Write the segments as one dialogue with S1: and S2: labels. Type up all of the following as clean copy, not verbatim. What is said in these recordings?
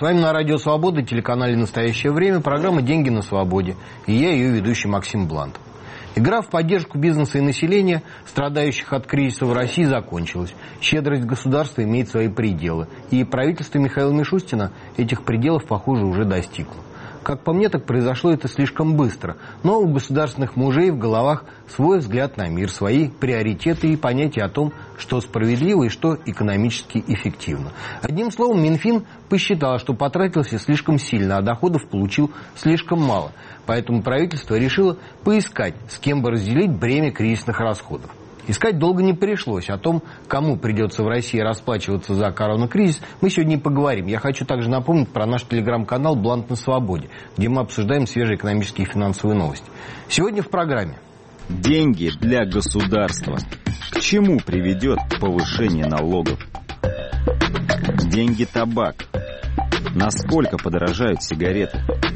S1: вами на Радио Свобода, телеканале «Настоящее время», программа «Деньги на свободе». И я, ее ведущий Максим Блант. Игра в поддержку бизнеса и населения, страдающих от кризиса в России, закончилась. Щедрость государства имеет свои пределы. И правительство Михаила Мишустина этих пределов, похоже, уже достигло. Как по мне, так произошло это слишком быстро. Но у государственных мужей в головах свой взгляд на мир, свои приоритеты и понятия о том, что справедливо и что экономически эффективно. Одним словом, Минфин посчитал, что потратился слишком сильно, а доходов получил слишком мало. Поэтому правительство решило поискать, с кем бы разделить бремя кризисных расходов. Искать долго не пришлось. О том, кому придется в России расплачиваться за коронакризис, мы сегодня и поговорим. Я хочу также напомнить про наш телеграм-канал «Блант на свободе», где мы обсуждаем свежие экономические и финансовые новости. Сегодня в программе.
S2: Деньги для государства. К чему приведет повышение налогов? Деньги табак. Насколько подорожают сигареты?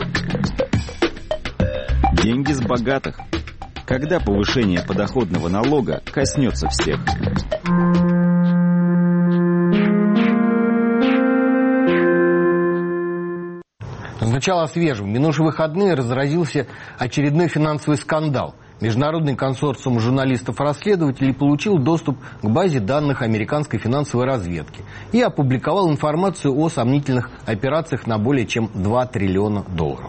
S2: Деньги с богатых. Когда повышение подоходного налога коснется всех?
S1: Сначала о свежем. В минувшие выходные разразился очередной финансовый скандал. Международный консорциум журналистов-расследователей получил доступ к базе данных американской финансовой разведки и опубликовал информацию о сомнительных операциях на более чем $2 триллиона.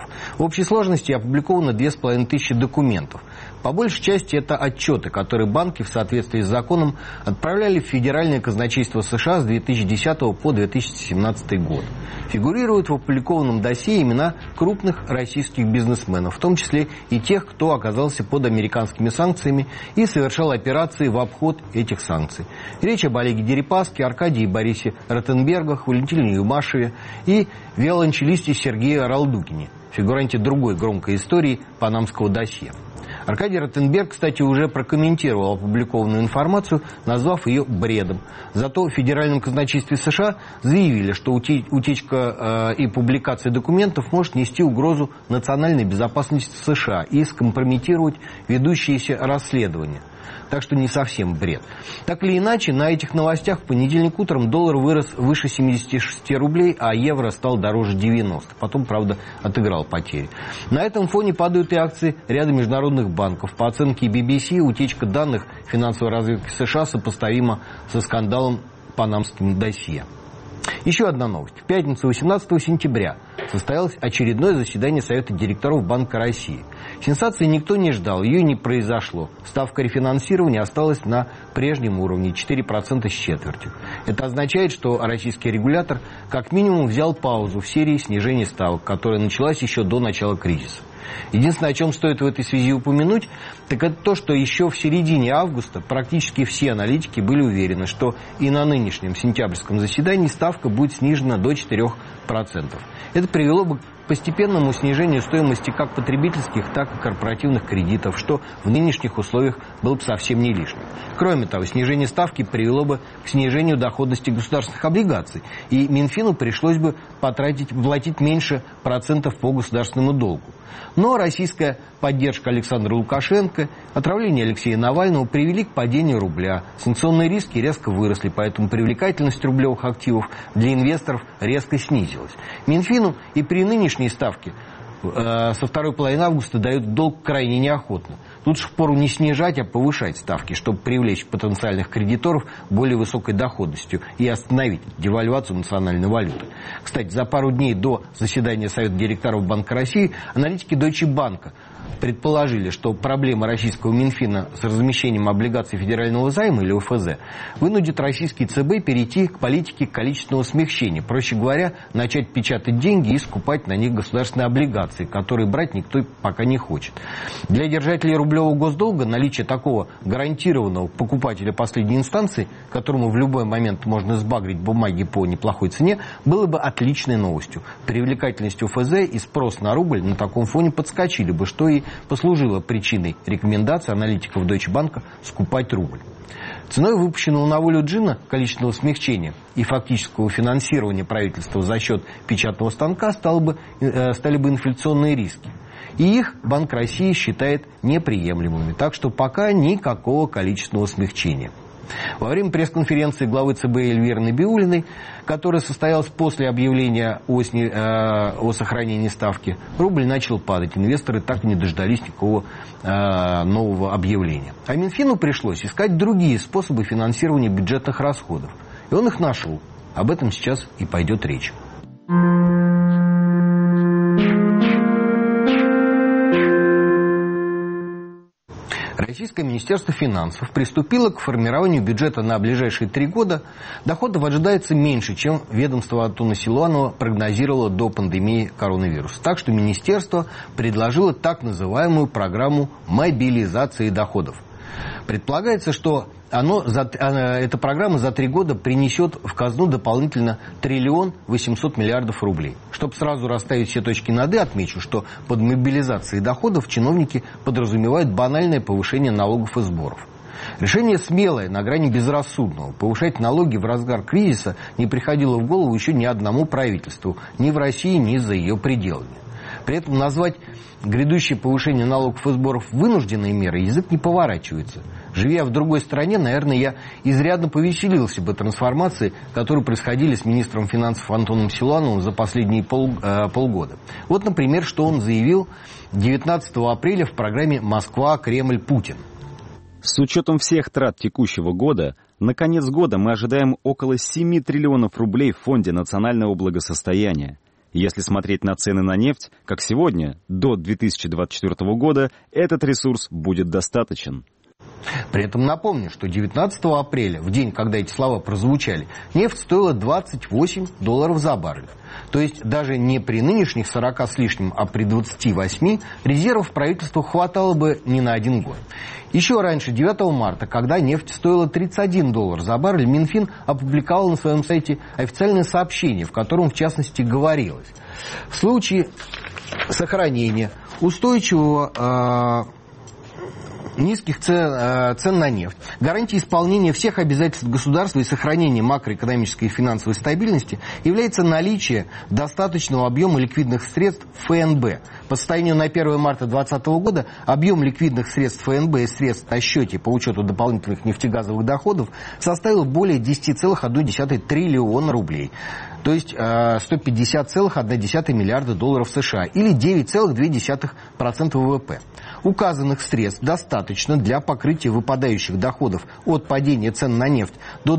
S1: В общей сложности опубликовано 2500 документов. По большей части это отчеты, которые банки в соответствии с законом отправляли в Федеральное казначейство США с 2010 по 2017 год. Фигурируют в опубликованном досье имена крупных российских бизнесменов, в том числе и тех, кто оказался под американскими санкциями и совершал операции в обход этих санкций. Речь об Олеге Дерипаске, Аркадии и Борисе Ротенбергах, Валентине Юмашеве и виолончелисте Сергее Ралдукине, фигуранте другой громкой истории панамского досье. Аркадий Ротенберг, кстати, уже прокомментировал опубликованную информацию, назвав ее бредом. Зато в Федеральном казначействе США заявили, что утечка и публикация документов может нести угрозу национальной безопасности США и скомпрометировать ведущиеся расследования. Так что не совсем бред. Так или иначе, на этих новостях в понедельник утром доллар вырос выше 76 рублей, а евро стал дороже 90. Потом, правда, отыграл потери. На этом фоне падают и акции ряда международных банков. По оценке BBC, утечка данных финансовой разведки США сопоставима со скандалом панамским досье. Еще одна новость. В пятницу 18 сентября состоялось очередное заседание Совета директоров Банка России. Сенсации никто не ждал, ее не произошло. Ставка рефинансирования осталась на прежнем уровне 4% с четвертью. Это означает, что российский регулятор как минимум взял паузу в серии снижения ставок, которая началась еще до начала кризиса. Единственное, о чем стоит в этой связи упомянуть, так это то, что еще в середине августа практически все аналитики были уверены, что и на нынешнем сентябрьском заседании ставка будет снижена до 4%. Это привело бы к постепенному снижению стоимости как потребительских, так и корпоративных кредитов, что в нынешних условиях было бы совсем не лишним. Кроме того, снижение ставки привело бы к снижению доходности государственных облигаций, и Минфину пришлось бы платить меньше процентов по государственному долгу. Но российская поддержка Александра Лукашенко, отравление Алексея Навального привели к падению рубля. Санкционные риски резко выросли, поэтому привлекательность рублевых активов для инвесторов резко снизилась. Минфину и при нынешней ставке со второй половины августа дают долг крайне неохотно. Лучше впору не снижать, а повышать ставки, чтобы привлечь потенциальных кредиторов более высокой доходностью и остановить девальвацию национальной валюты. Кстати, за пару дней до заседания Совета директоров Банка России аналитики Deutsche Bank предположили, что проблема российского Минфина с размещением облигаций федерального займа или ОФЗ вынудит российский ЦБ перейти к политике количественного смягчения. Проще говоря, начать печатать деньги и скупать на них государственные облигации, которые брать никто пока не хочет. Для держателей рублевого госдолга наличие такого гарантированного покупателя последней инстанции, которому в любой момент можно сбагрить бумаги по неплохой цене, было бы отличной новостью. Привлекательность ОФЗ и спрос на рубль на таком фоне подскочили бы, что и послужило причиной рекомендации аналитиков Deutsche Bank скупать рубль. Ценой выпущенного на волю джина количественного смягчения и фактического финансирования правительства за счет печатного станка стали бы инфляционные риски. И их Банк России считает неприемлемыми. Так что пока никакого количественного смягчения. Во время пресс-конференции главы ЦБ Эльвиры Набиуллиной, которая состоялась после объявления о сохранении ставки, рубль начал падать. Инвесторы так и не дождались никакого нового объявления. А Минфину пришлось искать другие способы финансирования бюджетных расходов. И он их нашел. Об этом сейчас и пойдет речь. Российское Министерство финансов приступило к формированию бюджета на ближайшие 3 года. Доходов ожидается меньше, чем ведомство Антона Силуанова прогнозировало до пандемии коронавируса. Так что министерство предложило так называемую программу мобилизации доходов. Предполагается, что эта программа за 3 года принесет в казну дополнительно 1 800 000 000 000 рублей. Чтобы сразу расставить все точки над «и», отмечу, что под мобилизацией доходов чиновники подразумевают банальное повышение налогов и сборов. Решение смелое, на грани безрассудного. Повышать налоги в разгар кризиса не приходило в голову еще ни одному правительству, ни в России, ни за ее пределами. При этом назвать грядущее повышение налогов и сборов вынужденной мерой язык не поворачивается. Живя в другой стране, наверное, я изрядно повеселился бы трансформации, которые происходили с министром финансов Антоном Силуановым за последние полгода. Вот, например, что он заявил 19 апреля в программе «Москва, Кремль, Путин».
S2: С учетом всех трат текущего года, на конец года мы ожидаем около 7 триллионов рублей в Фонде национального благосостояния. Если смотреть на цены на нефть, как сегодня, до 2024 года, этот ресурс будет достаточен.
S1: При этом напомню, что 19 апреля, в день, когда эти слова прозвучали, нефть стоила $28 за баррель. То есть даже не при нынешних 40 с лишним, а при 28 резервов правительству хватало бы не на 1 год. Еще раньше, 9 марта, когда нефть стоила $31 за баррель, Минфин опубликовал на своем сайте официальное сообщение, в котором, в частности, говорилось: в случае сохранения устойчивого низких цен на нефть, гарантией исполнения всех обязательств государства и сохранения макроэкономической и финансовой стабильности является наличие достаточного объема ликвидных средств ФНБ. По состоянию на 1 марта 2020 года объем ликвидных средств ФНБ и средств на счете по учету дополнительных нефтегазовых доходов составил более 10,1 триллиона рублей. То есть $150,1 миллиарда долларов США или 9,2% ВВП. Указанных средств достаточно для покрытия выпадающих доходов от падения цен на нефть до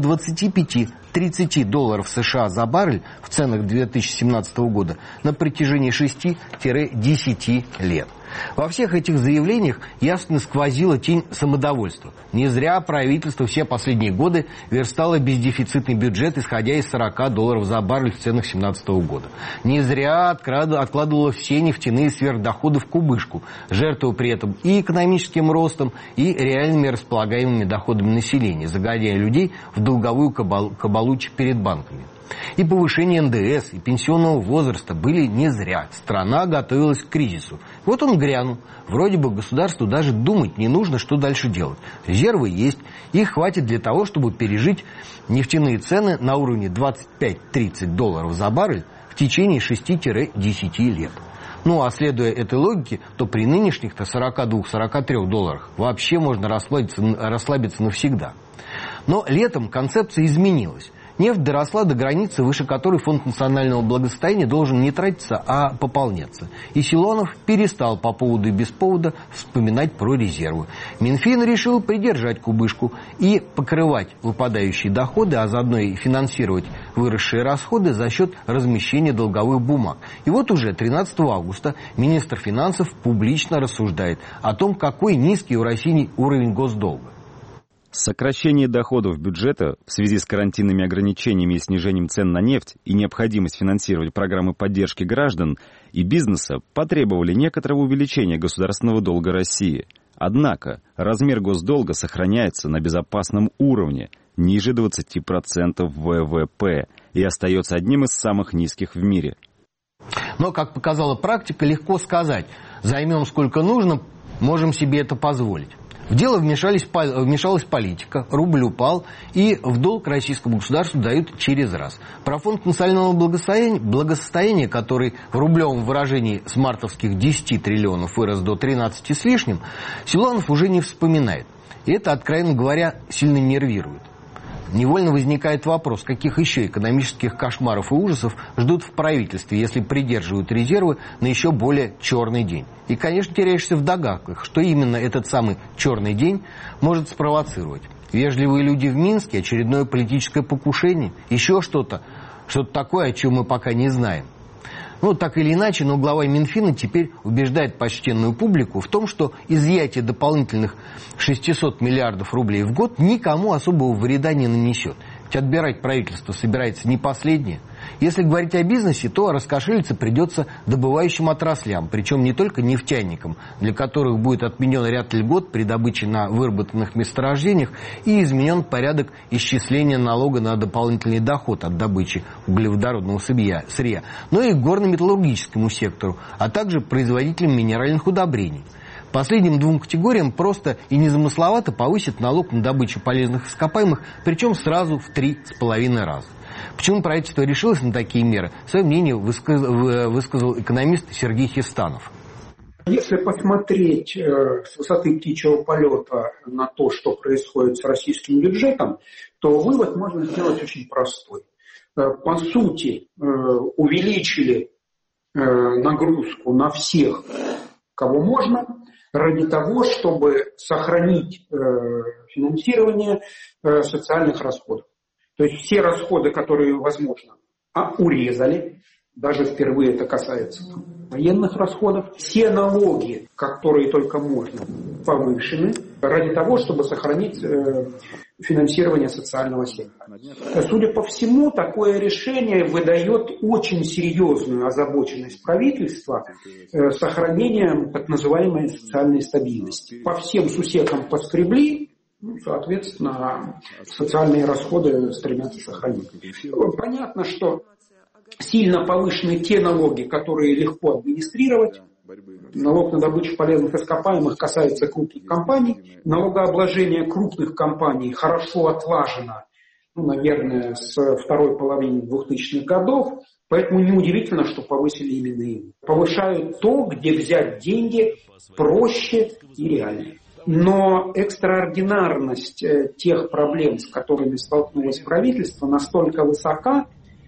S1: $25-30 США за баррель в ценах 2017 года на протяжении 6-10 лет. Во всех этих заявлениях ясно сквозила тень самодовольства. Не зря правительство все последние годы верстало бездефицитный бюджет, исходя из $40 за баррель в ценах 2017 года. Не зря откладывало все нефтяные сверхдоходы в кубышку, жертвуя при этом и экономическим ростом, и реальными располагаемыми доходами населения, загоняя людей в долговую кабалу перед банками. И повышение НДС, и пенсионного возраста были не зря. Страна готовилась к кризису. Вот он грянул. Вроде бы государству даже думать не нужно, что дальше делать. Резервы есть. Их хватит для того, чтобы пережить нефтяные цены на уровне $25-30 за баррель в течение 6-10 лет. Ну, а следуя этой логике, то при нынешних-то $42-43 вообще можно расслабиться навсегда. Но летом концепция изменилась. Нефть доросла до границы, выше которой Фонд национального благосостояния должен не тратиться, а пополняться. И Силуанов перестал по поводу и без повода вспоминать про резервы. Минфин решил придержать кубышку и покрывать выпадающие доходы, а заодно и финансировать выросшие расходы за счет размещения долговых бумаг. И вот уже 13 августа министр финансов публично рассуждает о том, какой низкий у России уровень госдолга.
S2: Сокращение доходов бюджета в связи с карантинными ограничениями и снижением цен на нефть и необходимость финансировать программы поддержки граждан и бизнеса потребовали некоторого увеличения государственного долга России. Однако размер госдолга сохраняется на безопасном уровне, ниже 20% ВВП, и остается одним из самых низких в мире.
S1: Но, как показала практика, легко сказать: займем сколько нужно, можем себе это позволить. В дело вмешалась политика, рубль упал, и в долг российскому государству дают через раз. Про фонд национального благосостояния, который в рублевом выражении с мартовских 10 триллионов вырос до 13 с лишним, Силуанов уже не вспоминает. И это, откровенно говоря, сильно нервирует. Невольно возникает вопрос, каких еще экономических кошмаров и ужасов ждут в правительстве, если придерживают резервы на еще более черный день. И, конечно, теряешься в догадках, что именно этот самый черный день может спровоцировать. Вежливые люди в Минске, очередное политическое покушение, еще что-то такое, о чем мы пока не знаем. Ну, так или иначе, но глава Минфина теперь убеждает почтенную публику в том, что изъятие дополнительных 600 миллиардов рублей в год никому особого вреда не нанесет. Ведь отбирать правительство собирается не последнее. Если говорить о бизнесе, то раскошелиться придется добывающим отраслям, причем не только нефтяникам, для которых будет отменен ряд льгот при добыче на выработанных месторождениях и изменен порядок исчисления налога на дополнительный доход от добычи углеводородного сырья, но и горно-металлургическому сектору, а также производителям минеральных удобрений. Последним двум категориям просто и незамысловато повысит налог на добычу полезных ископаемых, причем сразу в 3,5 раза. Почему правительство решилось на такие меры? Свое мнение высказал экономист Сергей Хистанов.
S3: Если посмотреть с высоты птичьего полета на то, что происходит с российским бюджетом, то вывод можно сделать очень простой. По сути, увеличили нагрузку на всех, кого можно, ради того, чтобы сохранить финансирование социальных расходов. То есть все расходы, которые возможно, урезали, даже впервые это касается военных расходов. Все налоги, которые только можно, повышены ради того, чтобы сохранить финансирование социального сектора. Судя по всему, такое решение выдает очень серьезную озабоченность правительства сохранением так называемой социальной стабильности. По всем сусекам поскребли, соответственно, социальные расходы стремятся сохранить. Понятно, что сильно повышены те налоги, которые легко администрировать. Налог на добычу полезных ископаемых касается крупных компаний. Налогообложение крупных компаний хорошо отлажено, наверное, с второй половины 2000-х годов. Поэтому неудивительно, что повысили именно им. Повышают то, где взять деньги проще и реальнее. Но экстраординарность тех проблем, с которыми столкнулось правительство, настолько высока,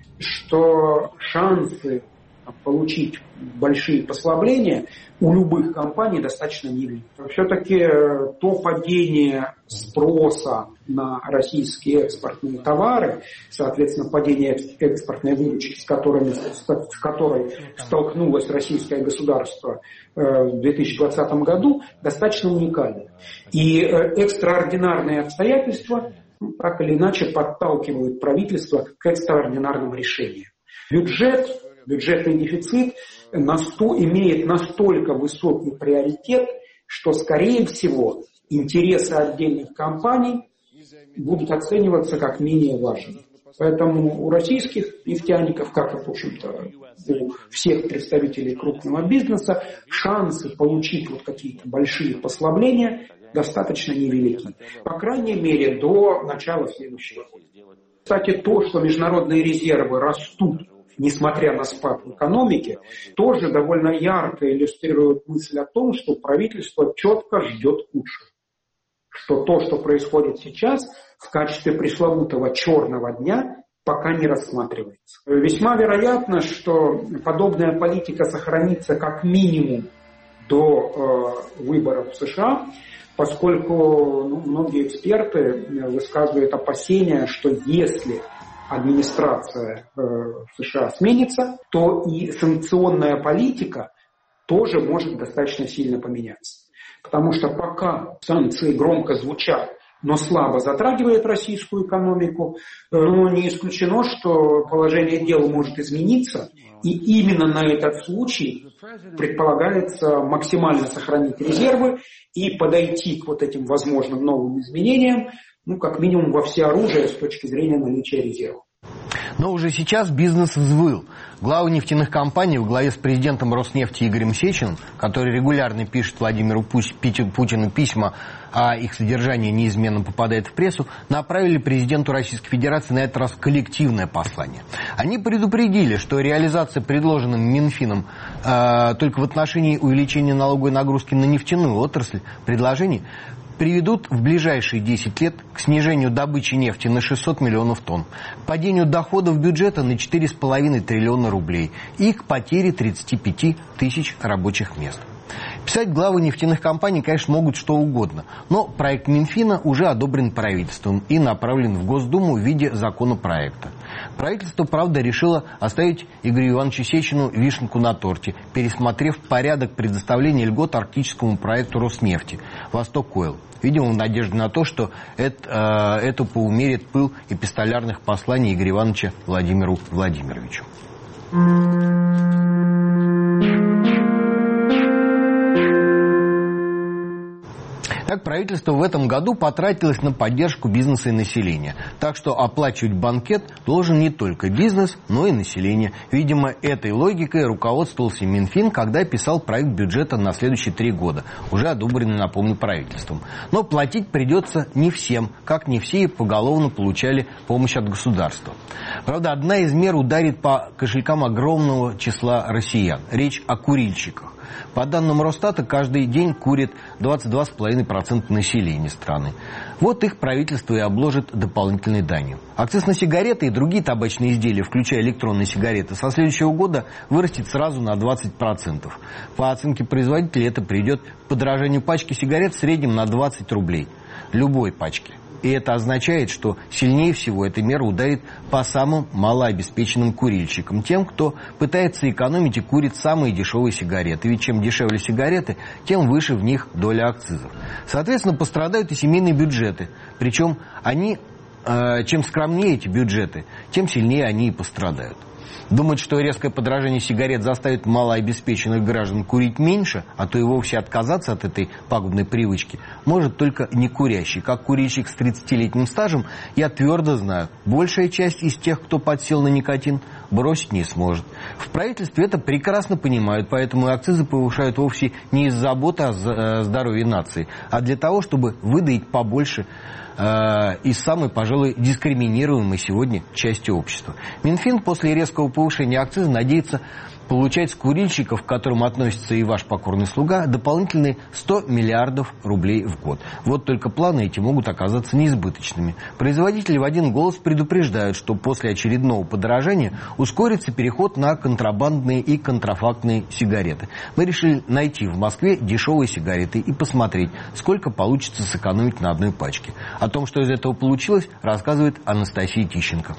S3: что шансы получить большие послабления у любых компаний достаточно невелики. Все-таки то падение спроса на российские экспортные товары, соответственно, падение экспортной выручки, с которой столкнулось российское государство в 2020 году, достаточно уникально. И экстраординарные обстоятельства так или иначе подталкивают правительство к экстраординарным решениям. Бюджетный дефицит имеет настолько высокий приоритет, что, скорее всего, интересы отдельных компаний будут оцениваться как менее важные. Поэтому у российских нефтяников, как и, в общем-то, у всех представителей крупного бизнеса, шансы получить вот какие-то большие послабления достаточно невелики. По крайней мере, до начала следующего года. Кстати, то, что международные резервы растут, несмотря на спад в экономике, тоже довольно ярко иллюстрирует мысль о том, что правительство четко ждет худшего. Что то, что происходит сейчас, в качестве пресловутого черного дня, пока не рассматривается. Весьма вероятно, что подобная политика сохранится как минимум до выборов в США, поскольку многие эксперты высказывают опасения, что если администрация в США сменится, то и санкционная политика тоже может достаточно сильно поменяться. Потому что пока санкции громко звучат, но слабо затрагивает российскую экономику, но не исключено, что положение дел может измениться, и именно на этот случай предполагается максимально сохранить резервы и подойти к вот этим возможным новым изменениям, как минимум во всеоружие с точки зрения наличия резервов.
S1: Но уже сейчас бизнес взвыл. Главы нефтяных компаний во главе с президентом Роснефти Игорем Сечиным, который регулярно пишет Владимиру Путину письма, а их содержание неизменно попадает в прессу, направили президенту Российской Федерации на этот раз коллективное послание. Они предупредили, что реализация предложенным Минфином только в отношении увеличения налоговой нагрузки на нефтяную отрасль предложений приведут в ближайшие 10 лет к снижению добычи нефти на 600 миллионов тонн, к падению доходов бюджета на 4,5 триллиона рублей и к потере 35 тысяч рабочих мест. Писать главы нефтяных компаний, конечно, могут что угодно, но проект Минфина уже одобрен правительством и направлен в Госдуму в виде законопроекта. Правительство, правда, решило оставить Игорю Ивановичу Сечину вишенку на торте, пересмотрев порядок предоставления льгот арктическому проекту Роснефти «Восток-Ойл». Видимо, в надежде на то, что это поумерит пыл эпистолярных посланий Игоря Ивановича Владимиру Владимировичу. Так, правительство в этом году потратилось на поддержку бизнеса и населения. Так что оплачивать банкет должен не только бизнес, но и население. Видимо, этой логикой руководствовался Минфин, когда писал проект бюджета на следующие 3 года, уже одобренный, напомню, правительством. Но платить придется не всем, как не все поголовно получали помощь от государства. Правда, одна из мер ударит по кошелькам огромного числа россиян. Речь о курильщиках. По данным Росстата, каждый день курит 22,5% населения страны. Вот их правительство и обложит дополнительной данью. Акциз на сигареты и другие табачные изделия, включая электронные сигареты, со следующего года вырастет сразу на 20%. По оценке производителей, это приведет к подорожанию пачки сигарет в среднем на 20 рублей. Любой пачки. И это означает, что сильнее всего эта мера ударит по самым малообеспеченным курильщикам, тем, кто пытается экономить и курит самые дешевые сигареты. Ведь чем дешевле сигареты, тем выше в них доля акцизов. Соответственно, пострадают и семейные бюджеты. Причем чем скромнее эти бюджеты, тем сильнее они и пострадают. Думать, что резкое подорожание сигарет заставит малообеспеченных граждан курить меньше, а то и вовсе отказаться от этой пагубной привычки, может только некурящий. Как курильщик с 30-летним стажем, я твердо знаю, большая часть из тех, кто подсел на никотин, бросить не сможет. В правительстве это прекрасно понимают, поэтому и акцизы повышают вовсе не из заботы о здоровье нации, а для того, чтобы выдаить побольше из самой, пожалуй, дискриминируемой сегодня части общества. Минфин после резкого повышения акциза надеется получать с курильщиков, к которым относится и ваш покорный слуга, дополнительные 100 миллиардов рублей в год. Вот только планы эти могут оказаться неизбыточными. Производители в один голос предупреждают, что после очередного подорожания ускорится переход на контрабандные и контрафактные сигареты. Мы решили найти в Москве дешевые сигареты и посмотреть, сколько получится сэкономить на одной пачке. О том, что из этого получилось, рассказывает Анастасия Тищенко.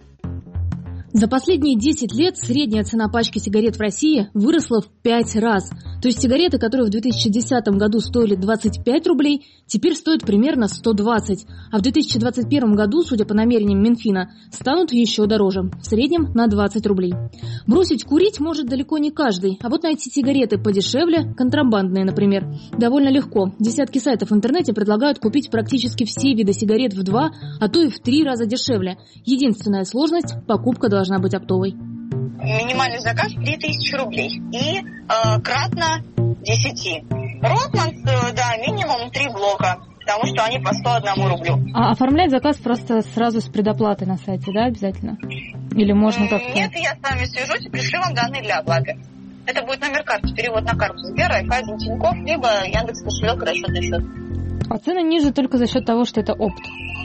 S4: За последние 10 лет средняя цена пачки сигарет в России выросла в 5 раз. То есть сигареты, которые в 2010 году стоили 25 рублей, теперь стоят примерно 120. А в 2021 году, судя по намерениям Минфина, станут еще дороже. В среднем на 20 рублей. Бросить курить может далеко не каждый. А вот найти сигареты подешевле, контрабандные, например, довольно легко. Десятки сайтов в интернете предлагают купить практически все виды сигарет в 2, а то и в 3 раза дешевле. Единственная сложность – покупка должна быть оптовой.
S5: Минимальный заказ 3000 рублей и кратно 10. Ротманс, да, минимум 3 блока, потому что они по 101 рублю.
S4: А оформлять заказ просто сразу с предоплатой на сайте, да, обязательно? Или можно как-то?
S5: Нет, я с вами свяжусь и пришлю вам данные для оплаты. Это будет номер карты, перевод на карту Сбера, Райффайзен, Тинькофф, либо Яндекс.Кошелек, расчетный счет.
S4: А цены ниже только за счет того, что это опт?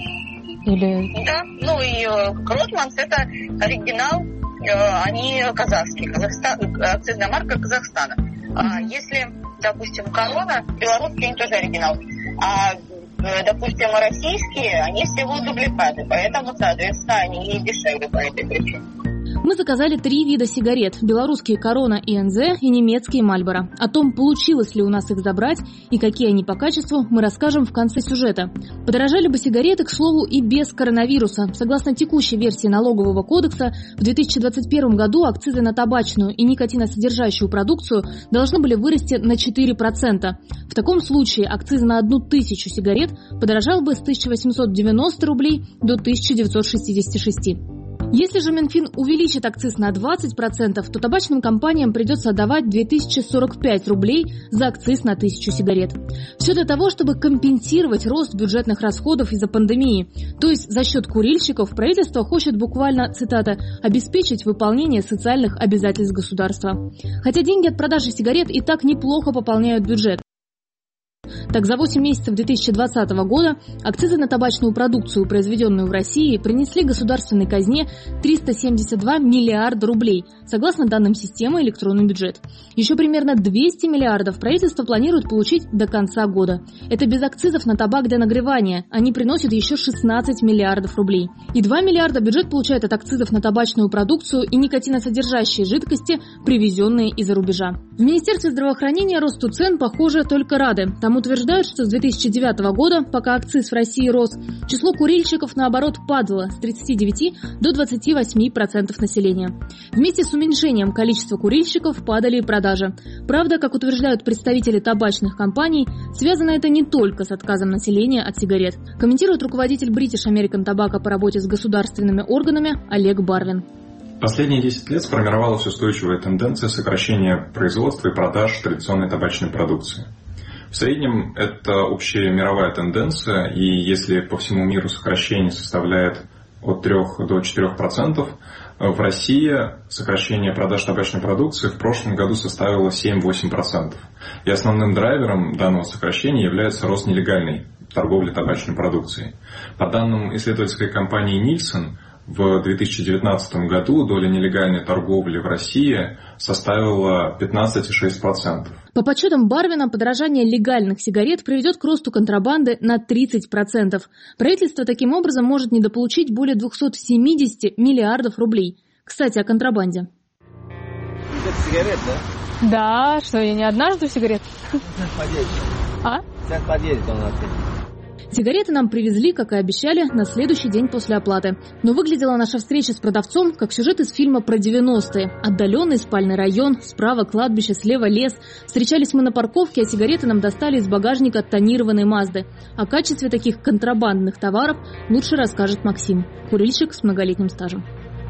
S4: Или...
S5: Да, ну и Ротманс это оригинал, они казахские, акцизная марка Казахстана. А если, допустим, Корона, белорусские, они тоже оригинал. А, допустим, российские, они всего дубликаты, поэтому, соответственно, они и дешевле по этой причине.
S4: Мы заказали 3 вида сигарет – белорусские Корона и НЗ и немецкие Мальборо. О том, получилось ли у нас их забрать и какие они по качеству, мы расскажем в конце сюжета. Подорожали бы сигареты, к слову, и без коронавируса. Согласно текущей версии налогового кодекса, в 2021 году акцизы на табачную и никотиносодержащую продукцию должны были вырасти на 4%. В таком случае акциз на 1000 сигарет подорожал бы с 1890 рублей до 1966. Если же Минфин увеличит акциз на 20%, то табачным компаниям придется отдавать 2045 рублей за акциз на 1000 сигарет. Все для того, чтобы компенсировать рост бюджетных расходов из-за пандемии. То есть за счет курильщиков правительство хочет буквально, цитата, «обеспечить выполнение социальных обязательств государства». Хотя деньги от продажи сигарет и так неплохо пополняют бюджет. Так, за 8 месяцев 2020 года акцизы на табачную продукцию, произведенную в России, принесли государственной казне 372 миллиарда рублей, согласно данным системы «Электронный бюджет». Еще примерно 200 миллиардов правительство планирует получить до конца года. Это без акцизов на табак для нагревания. Они приносят еще 16 миллиардов рублей. И 2 миллиарда бюджет получает от акцизов на табачную продукцию и никотиносодержащие жидкости, привезенные из-за рубежа. В Министерстве здравоохранения росту цен, похоже, только рады. Там утверждают, что с 2009 года, пока акциз в России рос, число курильщиков, наоборот, падало с 39 до 28% населения. Вместе с уменьшением количества курильщиков падали и продажи. Правда, как утверждают представители табачных компаний, связано это не только с отказом населения от сигарет. Комментирует руководитель British American Tobacco по работе с государственными органами Олег Барвин.
S6: Последние 10 лет сформировалась устойчивая тенденция сокращения производства и продаж традиционной табачной продукции. В среднем это общая мировая тенденция, и если по всему миру сокращение составляет от 3 до 4%, в России сокращение продаж табачной продукции в прошлом году составило 7-8%. И основным драйвером данного сокращения является рост нелегальной торговли табачной продукцией. По данным исследовательской компании Nielsen, в 2019 году доля нелегальной торговли в России составила 15,6%.
S4: По подсчетам Барвина, подорожание легальных сигарет приведет к росту контрабанды на 30%. Правительство таким образом может недополучить более 270 миллиардов рублей. Кстати, о контрабанде.
S7: Это сигарет, да?
S8: Да, что, я не одна жду сигарет? А?
S7: Сейчас подъедет он опять.
S4: Сигареты нам привезли, как и обещали, на следующий день после оплаты. Но выглядела наша встреча с продавцом как сюжет из фильма про 90-е. Отдаленный спальный район, справа кладбище, слева лес. Встречались мы на парковке, а сигареты нам достали из багажника тонированной Мазды. О качестве таких контрабандных товаров лучше расскажет Максим, курильщик с многолетним стажем.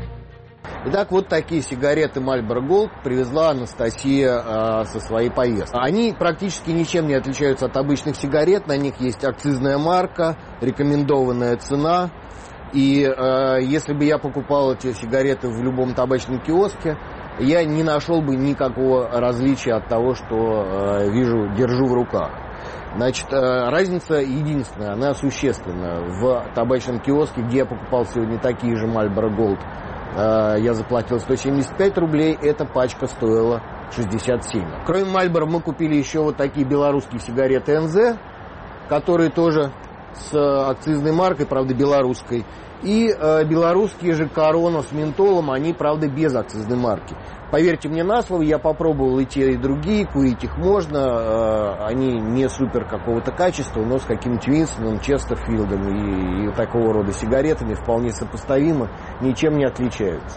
S1: Итак, вот такие сигареты Marlboro Gold привезла Анастасия со своей поездки. Они практически ничем не отличаются от обычных сигарет. На них есть акцизная марка, рекомендованная цена. И если бы я покупал эти сигареты в любом табачном киоске, я не нашел бы никакого различия от того, что держу в руках. Значит, разница единственная, она существенна. В табачном киоске, где я покупал сегодня такие же Marlboro Gold, я заплатил 175 рублей, эта пачка стоила 67. Кроме Marlboro мы купили еще вот такие белорусские сигареты НЗ, которые тоже с акцизной маркой, правда, белорусской. И белорусские же Корона с ментолом, они, правда, без акцизной марки. Поверьте мне на слово, я попробовал и те, и другие, курить их можно. Они не супер какого-то качества, но с каким-нибудь Винстоном, Честерфилдом и такого рода сигаретами вполне сопоставимы, ничем не отличаются.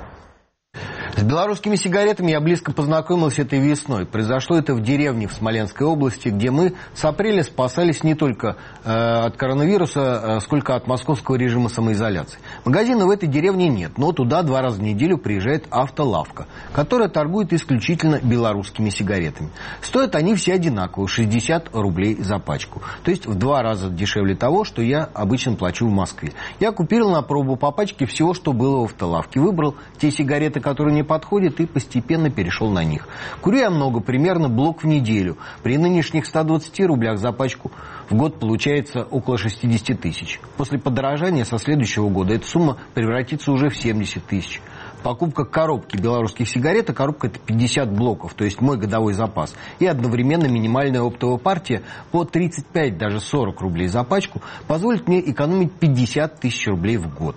S1: С белорусскими сигаретами я близко познакомился этой весной. Произошло это в деревне в Смоленской области, где мы с апреля спасались не только от коронавируса, сколько от московского режима самоизоляции. Магазина в этой деревне нет, но туда 2 раза в неделю приезжает автолавка, которая торгует исключительно белорусскими сигаретами. Стоят они все одинаково, 60 рублей за пачку. То есть в 2 раза дешевле того, что я обычно плачу в Москве. Я купил на пробу по пачке всего, что было в автолавке. Выбрал те сигареты, которые мне подходят, и постепенно перешел на них. Курю я много, примерно блок в неделю. При нынешних 120 рублях за пачку в год получается около 60 тысяч. После подорожания со следующего года эта сумма превратится уже в 70 тысяч. Покупка коробки белорусских сигарет, а коробка это 50 блоков, то есть мой годовой запас. И одновременно минимальная оптовая партия по 35, даже 40 рублей за пачку позволит мне экономить 50 тысяч рублей в год.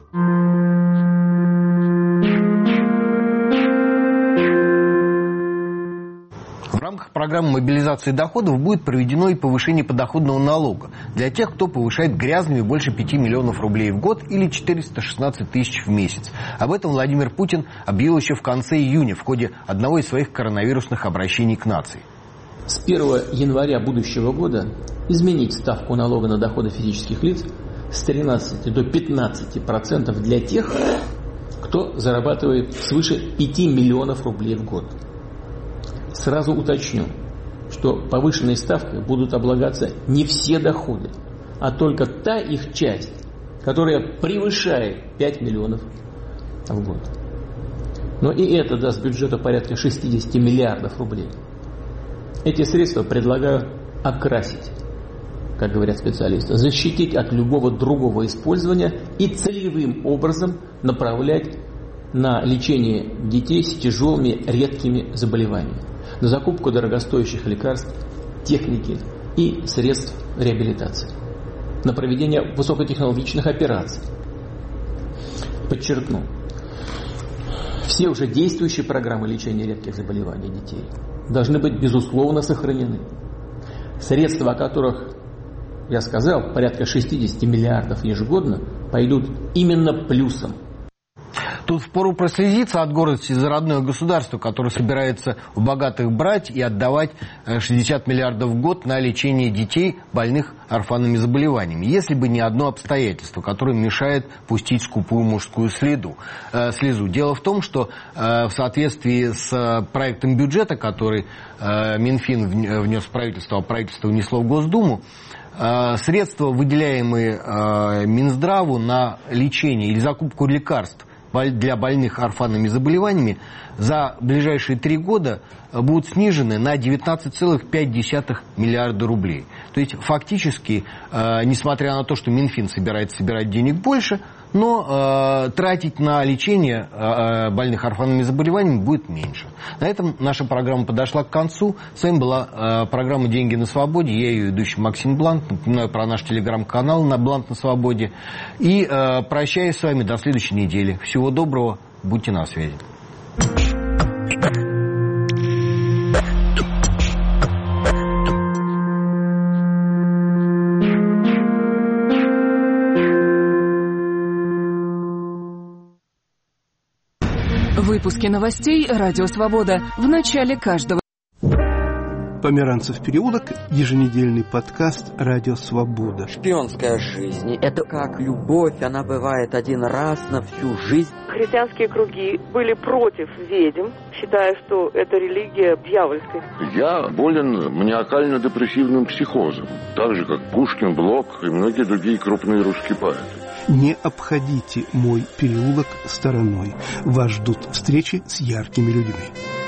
S1: В рамках программы мобилизации доходов будет проведено и повышение подоходного налога для тех, кто повышает грязными больше 5 миллионов рублей в год или 416 тысяч в месяц. Об этом Владимир Путин объявил еще в конце июня в ходе одного из своих коронавирусных обращений к нации.
S9: С 1 января будущего года изменить ставку налога на доходы физических лиц с 13 до 15% для тех, кто зарабатывает свыше 5 миллионов рублей в год. Сразу уточню, что повышенной ставкой будут облагаться не все доходы, а только та их часть, которая превышает 5 миллионов в год. Но и это даст бюджету порядка 60 миллиардов рублей. Эти средства предлагаю окрасить как говорят специалисты, защитить от любого другого использования и целевым образом направлять на лечение детей с тяжелыми редкими заболеваниями, на закупку дорогостоящих лекарств, техники и средств реабилитации, на проведение высокотехнологичных операций. Подчеркну, все уже действующие программы лечения редких заболеваний детей должны быть, безусловно, сохранены. Средства, о которых я сказал, порядка 60 миллиардов ежегодно, пойдут именно плюсом.
S1: Тут впору прослезиться от гордости за родное государство, которое собирается у богатых брать и отдавать 60 миллиардов в год на лечение детей, больных орфанными заболеваниями. Если бы не одно обстоятельство, которое мешает пустить скупую мужскую слезу. Дело в том, что в соответствии с проектом бюджета, который Минфин внес в правительство, а правительство внесло в Госдуму, средства, выделяемые Минздраву на лечение или закупку лекарств для больных орфанными заболеваниями, за ближайшие 3 года будут снижены на 19,5 миллиарда рублей. То есть фактически, несмотря на то, что Минфин собирается собирать денег больше, но тратить на лечение больных орфанными заболеваниями будет меньше. На этом наша программа подошла к концу. С вами была программа «Деньги на свободе». Я ее ведущий Максим Бланк. Напоминаю про наш телеграм-канал на «Бланк на свободе». И прощаюсь с вами до следующей недели. Всего доброго. Будьте на связи.
S10: Выпуски новостей «Радио Свобода» в начале каждого.
S11: Померанцев переулок, еженедельный подкаст «Радио Свобода».
S12: Шпионская жизнь – это как любовь, она бывает один раз на всю жизнь.
S13: Христианские круги были против ведьм, считая, что это религия дьявольская.
S14: Я болен маниакально-депрессивным психозом, так же, как Пушкин, Блок и многие другие крупные русские поэты.
S11: Не обходите мой переулок стороной. Вас ждут встречи с яркими людьми.